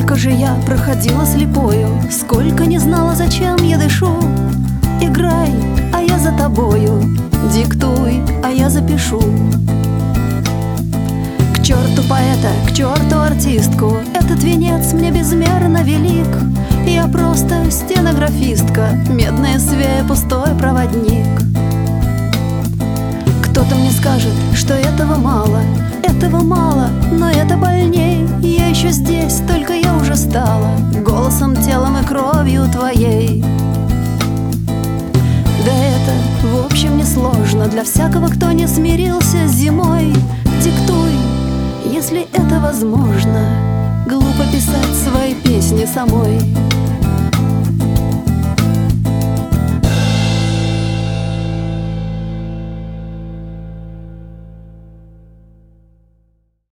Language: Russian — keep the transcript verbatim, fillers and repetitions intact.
Сколько же я проходила слепою, сколько не знала, зачем я дышу. Играй, а я за тобою, диктуй, а я запишу. К черту поэта, к черту артистку, этот венец мне безмерно велик. Я просто стенографистка, медная свея, пустой проводник. Кто-то мне скажет, что этого мало, этого мало, но это больней. Я еще здесь, только я уже стала голосом, телом и кровью твоей. Да это, в общем, несложно для всякого, кто не смирился с зимой. Диктуй, если это возможно. Глупо писать свои песни самой.